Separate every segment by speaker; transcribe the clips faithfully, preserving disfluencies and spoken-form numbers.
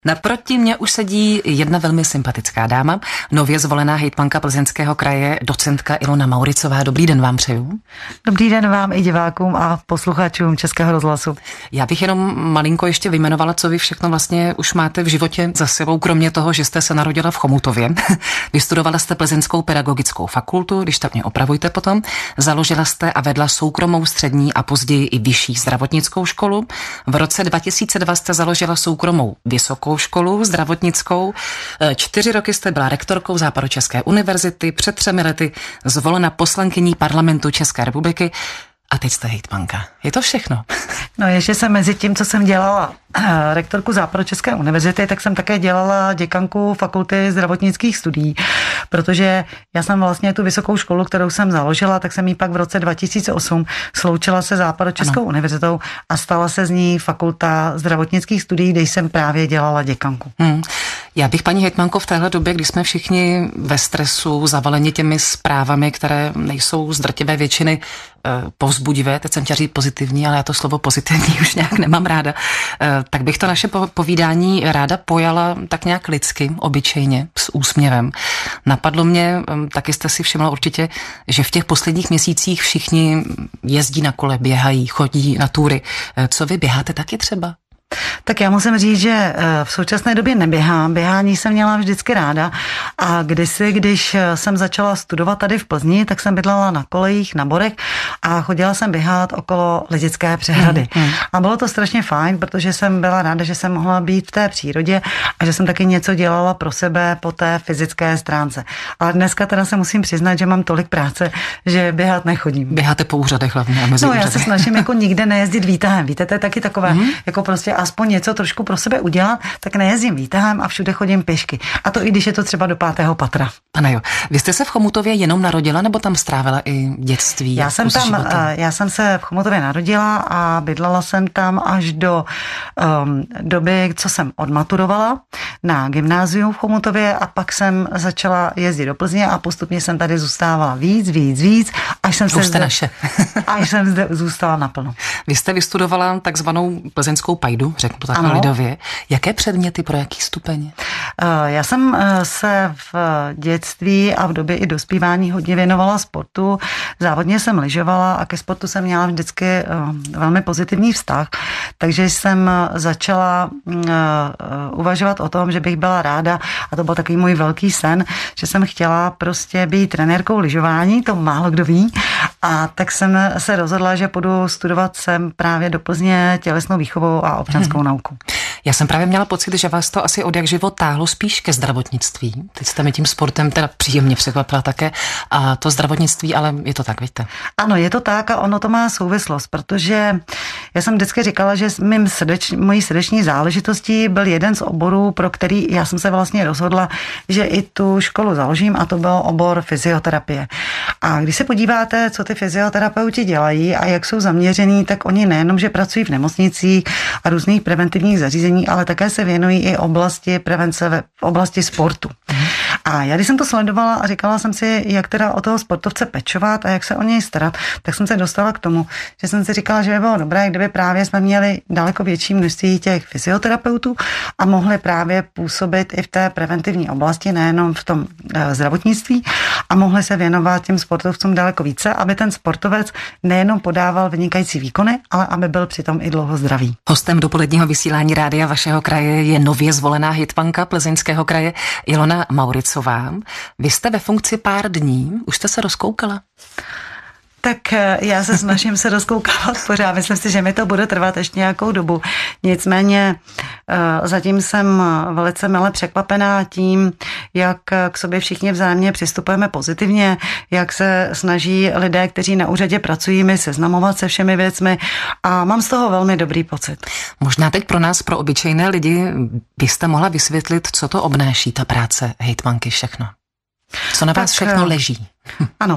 Speaker 1: Naproti mě už sedí jedna velmi sympatická dáma, nově zvolená hejtmanka Plzeňského kraje, docentka Ilona Mauricová. Dobrý den vám přeju.
Speaker 2: Dobrý den vám i divákům a posluchačům Českého rozhlasu.
Speaker 1: Já bych jenom malinko ještě vyjmenovala, co vy všechno vlastně už máte v životě za sebou, kromě toho, že jste se narodila v Chomutově. Vystudovala jste Plzeňskou pedagogickou fakultu, když tak mě opravujte potom. Založila jste a vedla soukromou střední a později i vyšší zdravotnickou školu. V roce dva tisíce dva jste založila soukromou vysokou školu zdravotnickou. Čtyři roky jste byla rektorkou Západočeské univerzity, před třemi lety zvolena poslankyní parlamentu České republiky a teď jste hejtmanka. Je to všechno?
Speaker 2: No ještě jsem mezi tím, co jsem dělala rektorku Západočeské univerzity, tak jsem také dělala děkanku fakulty zdravotnických studií, protože já jsem vlastně tu vysokou školu, kterou jsem založila, tak jsem ji pak v roce dva tisíce osm sloučila se Západočeskou ano. univerzitou a stala se z ní fakulta zdravotnických studií, kde jsem právě dělala děkanku.
Speaker 1: Hmm. Já bych, paní hejtmanko, v téhle době, kdy jsme všichni ve stresu, zavaleni těmi zprávami, které nejsou z drtivé většiny povzbudivé, teď jsem chtěla říct pozitivní, ale já to slovo pozitivní už nějak nemám ráda, tak bych to naše povídání ráda pojala tak nějak lidsky, obyčejně, s úsměvem. Napadlo mě, taky jste si všimla určitě, že v těch posledních měsících všichni jezdí na kole, běhají, chodí na túry. Co vy, běháte taky třeba?
Speaker 2: Tak já musím říct, že v současné době neběhám. Běhání jsem měla vždycky ráda a kdysi, když jsem začala studovat tady v Plzni, tak jsem bydlela na kolejích, na Borech a chodila jsem běhat okolo Lidické přehrady. Mm, mm. A bylo to strašně fajn, protože jsem byla ráda, že jsem mohla být v té přírodě a že jsem taky něco dělala pro sebe po té fyzické stránce. Ale dneska teda se musím přiznat, že mám tolik práce, že běhat nechodím.
Speaker 1: Běháte po úřadech hlavně a mezi
Speaker 2: No
Speaker 1: úřady.
Speaker 2: Já se snažím jako nikde nejezdit výtahem. Víte, to je taky takové, mm. jako prostě aspoň něco trošku pro sebe udělat, tak nejezdím výtahem a všude chodím pěšky. A to i když je to třeba do pátého patra.
Speaker 1: Pane jo, vy jste se v Chomutově jenom narodila, nebo tam strávila i dětství?
Speaker 2: Já jsem tam, života? já jsem se v Chomutově narodila a bydlela jsem tam až do um, doby, co jsem odmaturovala na gymnáziu v Chomutově a pak jsem začala jezdit do Plzně a postupně jsem tady zůstávala víc, víc, víc, až jsem se zde,
Speaker 1: naše.
Speaker 2: až jsem zde zůstala naplno.
Speaker 1: Vy jste vystudovala takzvanou plzeňskou pajdu, řeknu to takhle lidově. Jaké předměty, pro jaký stupeň?
Speaker 2: Já jsem se v dětství a v době i dospívání hodně věnovala sportu. Závodně jsem lyžovala a ke sportu jsem měla vždycky velmi pozitivní vztah. Takže jsem začala uvažovat o tom, že bych byla ráda, a to byl takový můj velký sen, že jsem chtěla prostě být trenérkou lyžování, to málo kdo ví. A tak jsem se rozhodla, že půjdu studovat sem právě do Plzně tělesnou výchovou a občanskou hmm. nauku.
Speaker 1: Já jsem právě měla pocit, že vás to asi od jak život táhlo spíš ke zdravotnictví. Teď jste mi tím sportem teda příjemně překvapila také a to zdravotnictví, ale je to tak, víte?
Speaker 2: Ano, je to tak a ono to má souvislost, protože já jsem vždycky říkala, že mým srdeč, mojí srdeční záležitostí byl jeden z oborů, pro který já jsem se vlastně rozhodla, že i tu školu založím a to byl obor fyzioterapie. A když se podíváte, co ty fyzioterapeuti dělají a jak jsou zaměření, tak oni nejenom, že pracují v nemocnicích a různých preventivních zařízení, ale také se věnují i oblasti prevence v oblasti sportu. Mm. A já, když jsem to sledovala a říkala jsem si, jak teda o toho sportovce pečovat a jak se o něj starat, tak jsem se dostala k tomu, že jsem si říkala, že by bylo dobré, kdyby právě jsme měli daleko větší množství těch fyzioterapeutů a mohli právě působit i v té preventivní oblasti, nejenom v tom e, zdravotnictví a mohli se věnovat těm sportovcům daleko více, aby ten sportovec nejenom podával vynikající výkony, ale aby byl přitom i dlouho zdravý.
Speaker 1: Hostem dopoledního vysílání rádia vašeho kraje je nově zvolená hejtmanka Plzeňského kraje Ilona Mauricová. Vy jste ve funkci pár dní, už jste se rozkoukala?
Speaker 2: Tak já se snažím se rozkoukávat pořád. Myslím si, že mi to bude trvat ještě nějakou dobu. Nicméně zatím jsem velice mile překvapená tím, jak k sobě všichni vzájemně přistupujeme pozitivně, jak se snaží lidé, kteří na úřadě pracují, mi seznamovat se všemi věcmi a mám z toho velmi dobrý pocit.
Speaker 1: Možná teď pro nás, pro obyčejné lidi, byste mohla vysvětlit, co to obnáší ta práce hejtmanky všechno? Co na vás
Speaker 2: tak,
Speaker 1: všechno leží?
Speaker 2: Ano.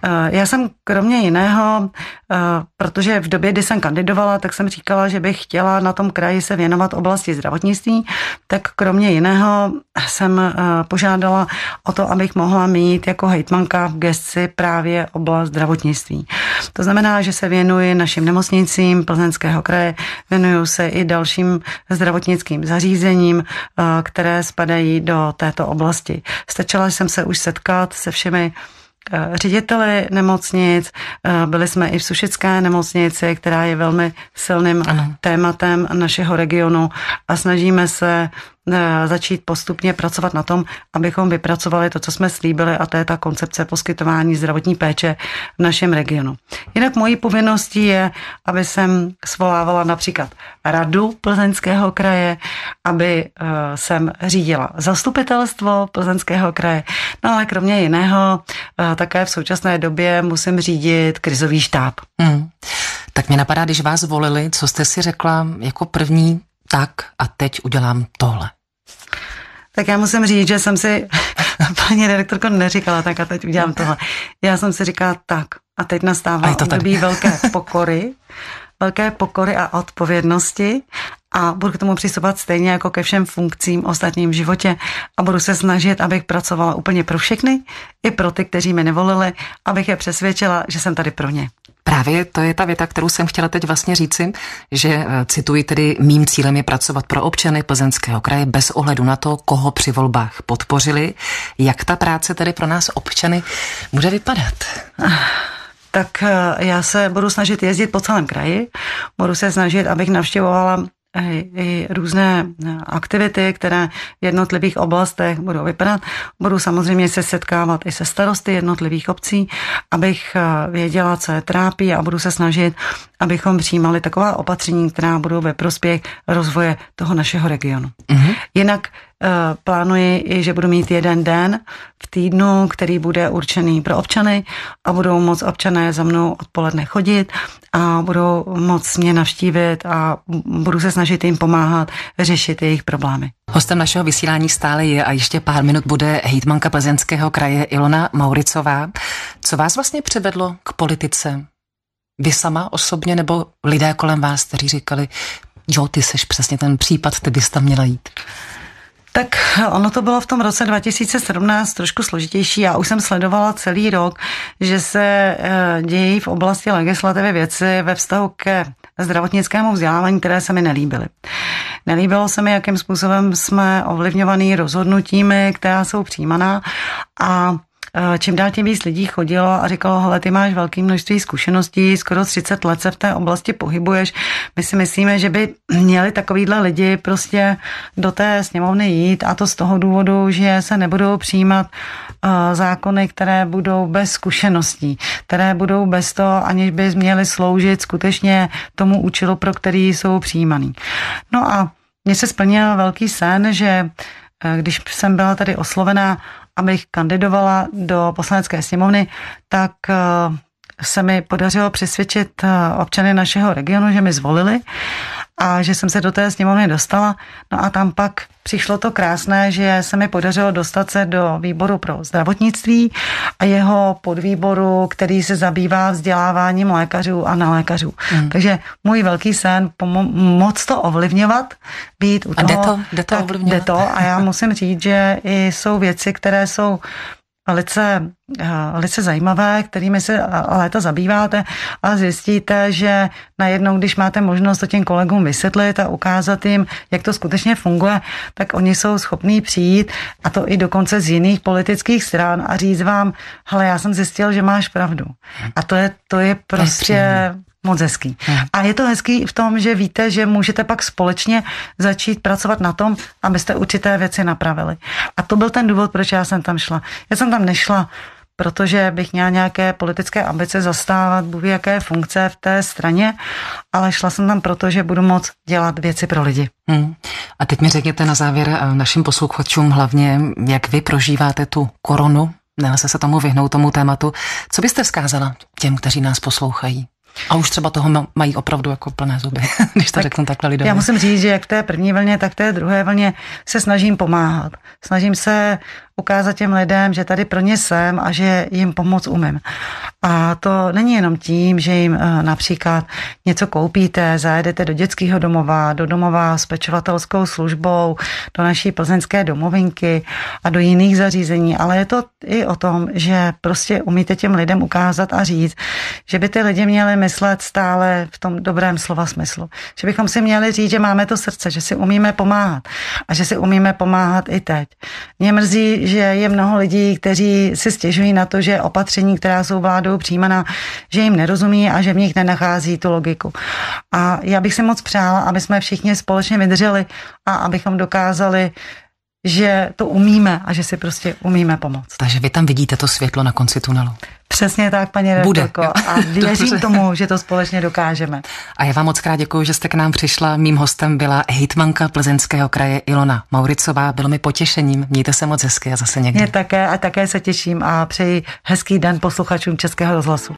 Speaker 2: Já jsem kromě jiného, protože v době, kdy jsem kandidovala, tak jsem říkala, že bych chtěla na tom kraji se věnovat oblasti zdravotnictví, tak kromě jiného jsem požádala o to, abych mohla mít jako hejtmanka v gesci právě oblast zdravotnictví. To znamená, že se věnuji našim nemocnicím Plzeňského kraje, věnuju se i dalším zdravotnickým zařízením, které spadají do této oblasti. Stačila jsem se už setkat se všemi řediteli nemocnic, byli jsme i v Sušické nemocnici, která je velmi silným ano. tématem našeho regionu a snažíme se začít postupně pracovat na tom, abychom vypracovali to, co jsme slíbili, a to je ta koncepce poskytování zdravotní péče v našem regionu. Jinak mojí povinností je, aby jsem svolávala například radu Plzeňského kraje, aby jsem řídila zastupitelstvo Plzeňského kraje, no ale kromě jiného také v současné době musím řídit krizový štáb.
Speaker 1: Hmm. Tak mě napadá, když vás volili, co jste si řekla jako první, tak a teď udělám tohle.
Speaker 2: Tak já musím říct, že jsem si, paní redaktorko, neříkala tak a teď udělám tohle. Já jsem si říkala tak a teď nastává období velké pokory, velké pokory a odpovědnosti a budu k tomu přistupovat stejně jako ke všem funkcím ostatním v životě a budu se snažit, abych pracovala úplně pro všechny, i pro ty, kteří mě nevolili, abych je přesvědčila, že jsem tady pro ně.
Speaker 1: Právě to je ta věta, kterou jsem chtěla teď vlastně říci, že cituji tedy, mým cílem je pracovat pro občany Plzeňského kraje bez ohledu na to, koho při volbách podpořili. Jak ta práce tedy pro nás občany bude vypadat?
Speaker 2: Tak já se budu snažit jezdit po celém kraji, budu se snažit, abych navštěvovala i různé aktivity, které v jednotlivých oblastech budou vypadat. Budu samozřejmě se setkávat i se starosty jednotlivých obcí, abych věděla, co je trápí a budu se snažit, abychom přijímali taková opatření, která budou ve prospěch rozvoje toho našeho regionu. Mm-hmm. Jinak plánuji i, že budu mít jeden den v týdnu, který bude určený pro občany a budou moc občané za mnou odpoledne chodit a budou moc mě navštívit a budu se snažit jim pomáhat řešit jejich problémy.
Speaker 1: Hostem našeho vysílání stále je a ještě pár minut bude hejtmanka Plzeňského kraje Ilona Mauricová. Co vás vlastně přivedlo k politice? Vy sama osobně nebo lidé kolem vás, kteří říkali, jo, ty seš přesně ten případ, ty bys tam měla jít?
Speaker 2: Tak ono to bylo v tom roce dva tisíce sedmnáct trošku složitější. Já už jsem sledovala celý rok, že se dějí v oblasti legislativy věci ve vztahu ke zdravotnickému vzdělávání, které se mi nelíbily. Nelíbilo se mi, jakým způsobem jsme ovlivňovaní rozhodnutími, která jsou přijímaná a čím dál tím víc lidí chodilo a říkalo, hele, ty máš velké množství zkušeností, skoro třicet let se v té oblasti pohybuješ. My si myslíme, že by měli takovýhle lidi prostě do té sněmovny jít a to z toho důvodu, že se nebudou přijímat uh, zákony, které budou bez zkušeností, které budou bez toho, aniž by měly sloužit skutečně tomu účelu, pro který jsou přijímaný. No a mně se splnil velký sen, že když jsem byla tady oslovená, abych kandidovala do poslanecké sněmovny, tak se mi podařilo přesvědčit občany našeho regionu, že mi zvolili a že jsem se do té sněmovny dostala. No a tam pak přišlo to krásné, že se mi podařilo dostat se do výboru pro zdravotnictví a jeho podvýboru, který se zabývá vzděláváním lékařů a nelékařů. Hmm. Takže můj velký sen pomo- moc to ovlivňovat, být u toho.
Speaker 1: A jde to, jde to ovlivňovat?
Speaker 2: Jde to a já musím říct, že i jsou věci, které jsou velice, velice zajímavé, kterými se léta zabýváte a zjistíte, že najednou, když máte možnost to těm kolegům vysvětlit a ukázat jim, jak to skutečně funguje, tak oni jsou schopní přijít a to i dokonce z jiných politických stran a říct vám, hele, já jsem zjistil, že máš pravdu. A to je, to je prostě moc hezký. A je to hezký v tom, že víte, že můžete pak společně začít pracovat na tom, abyste určité věci napravili. A to byl ten důvod, proč já jsem tam šla. Já jsem tam nešla, protože bych měla nějaké politické ambice zastávat, bůh ví jaké funkce v té straně, ale šla jsem tam proto, že budu moct dělat věci pro lidi.
Speaker 1: Hmm. A teď mi řekněte na závěr našim posluchačům hlavně, jak vy prožíváte tu koronu, nelze se tomu vyhnout, tomu tématu. Co byste vzkázala těm, kteří nás poslouchají? A už třeba toho mají opravdu jako plné zuby, když to tak řeknu takhle lidově.
Speaker 2: Já musím říct, že jak v té první vlně, tak v té druhé vlně se snažím pomáhat. Snažím se ukázat těm lidem, že tady pro ně jsem a že jim pomoct umím. A to není jenom tím, že jim například něco koupíte, zajedete do dětského domova, do domova s pečovatelskou službou, do naší plzeňské domovinky a do jiných zařízení, ale je to i o tom, že prostě umíte těm lidem ukázat a říct, že by ty lidi měli myslet stále v tom dobrém slova smyslu. Že bychom si měli říct, že máme to srdce, že si umíme pomáhat a že si umíme pomáhat i teď. Mě mrzí, že je mnoho lidí, kteří si stěžují na to, že opatření, která jsou vládou přijímaná, že jim nerozumí a že v nich nenachází tu logiku. A já bych si moc přála, aby jsme všichni společně vydrželi a abychom dokázali, že to umíme a že si prostě umíme pomoct.
Speaker 1: Takže vy tam vidíte to světlo na konci tunelu.
Speaker 2: Přesně tak, paní redaktorko. A věřím tomu, že to společně dokážeme.
Speaker 1: A já vám moc krát děkuji, že jste k nám přišla. Mým hostem byla hejtmanka Plzeňského kraje Ilona Mauricová. Bylo mi potěšením. Mějte se moc hezky a zase někdy.
Speaker 2: Mě také a také se těším a přeji hezký den posluchačům Českého rozhlasu.